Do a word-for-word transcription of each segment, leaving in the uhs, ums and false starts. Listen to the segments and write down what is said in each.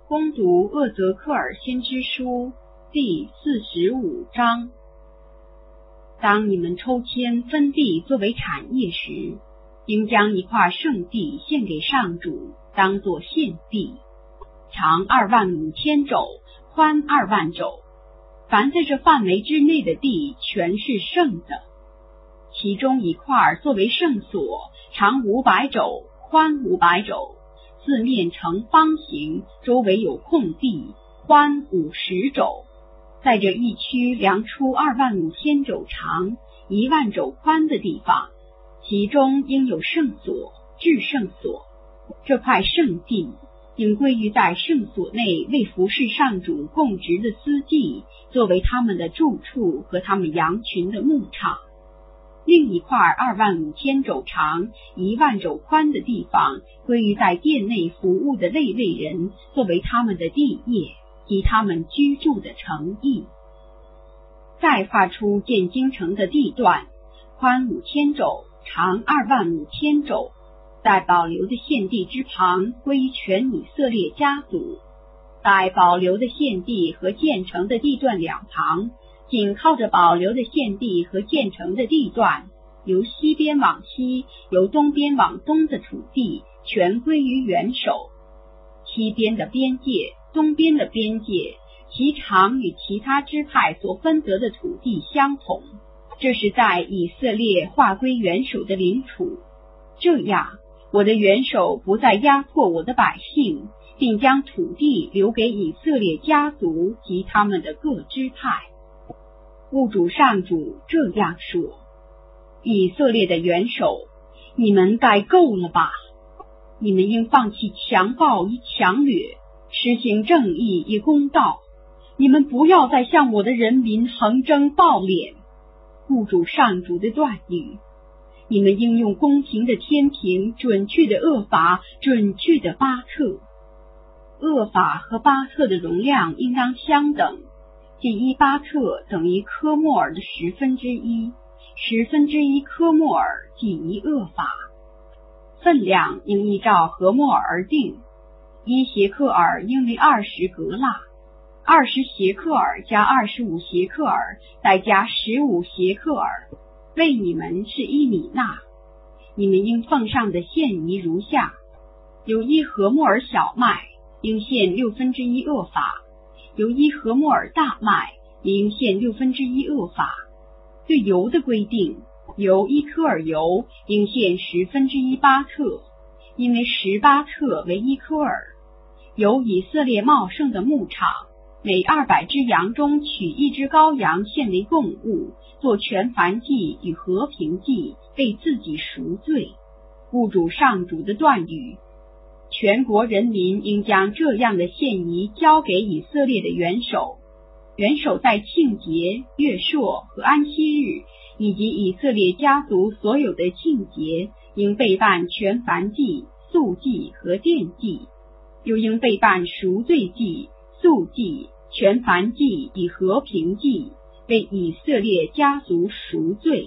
攻读厄泽克尔先知书第四十五章。当你们抽签分地作为产业时，应将一块圣地献给上主，当作献地，长二万五千肘，宽二万肘。凡在这范围之内的地，全是圣的。其中一块作为圣所，长五百肘，宽五百肘，四面呈方形，周围有空地，宽五十肘。在这一区量出二万五千肘长，一万肘宽的地方，其中应有圣所、至圣所。这块圣地应归于在圣所内为服侍上主供职的司祭，作为他们的住处和他们羊群的牧场。另一块二万五千肘长、一万肘宽的地方，归于在殿内服务的内卫人，作为他们的地业及他们居住的城邑。再画出建京城的地段，宽五千肘，长二万五千肘，在保留的献地之旁，归于全以色列家族。在保留的献地和建成的地段两旁，紧靠着保留的献地和建成的地段，由西边往西，由东边往东的土地，全归于元首。西边的边界、东边的边界，其长与其他支派所分得的土地相同，这是在以色列划归元首的领土。这样，我的元首不再压迫我的百姓，并将土地留给以色列家族及他们的各支派。物主上主这样说：以色列的元首，你们该够了吧？你们应放弃强暴与强掠，实行正义与公道。你们不要再向我的人民横征暴敛。物主上主的断语：你们应用公平的天平，准确的厄法，准确的巴特。厄法和巴特的容量应当相等，即一巴特等于科莫尔的十分之一，十分之一科莫尔即一厄法。分量应依照何莫尔而定，一协克尔应为二十格拉，二十协克尔加二十五协克尔，再加十五协克尔，为你们是一米纳。你们应奉上的献仪如下：有一何莫尔小麦，应献六分之一厄法；有一何莫尔大麦，也应献六分之一厄法。对油的规定，油一科尔油应献十分之一巴特，因为十巴特为一科尔。由以色列茂盛的牧场，每二百只羊中取一只羔羊献为供物，做全燔祭与和平祭，为自己赎罪。物主上主的断语：全国人民应将这样的献仪交给以色列的元首。元首在庆节、月朔和安息日，以及以色列家族所有的庆节，应备办全燔祭、素祭和奠祭，又应备办赎罪祭、素祭、全燔祭与和平祭，为以色列家族赎罪。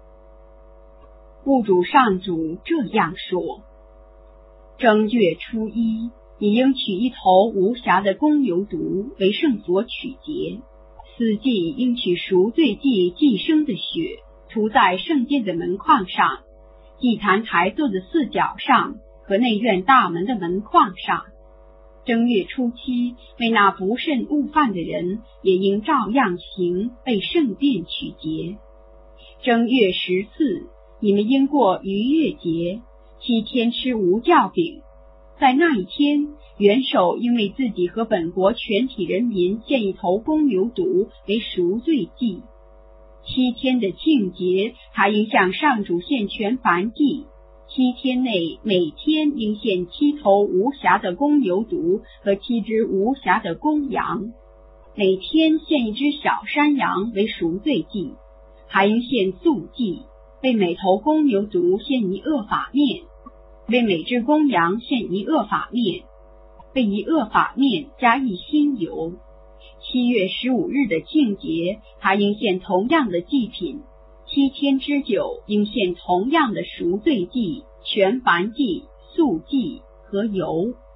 物主上主这样说：正月初一，你应取一头无瑕的公牛犊为圣所取节，此祭应取赎罪祭祭牲的血，涂在圣殿的门框上、祭坛台座的四角上和内院大门的门框上。正月初七，为那不慎误犯的人，也应照样行，为圣殿取节。正月十四，你们应过逾越节，七天吃无酵饼。在那一天，元首应为自己和本国全体人民献一头公牛犊为赎罪祭。七天的庆节，他应向上主献全燔祭。七天内每天应献七头无瑕的公牛犊和七只无瑕的公羊，每天献一只小山羊为赎罪祭，还应献素祭，为每头公牛犊献一厄法面，为每只公羊献一厄法面，为一厄法面加一新油。七月十五日的庆节，他应献同样的祭品。七天之久，应献同样的赎罪祭、全燔祭、素祭和油。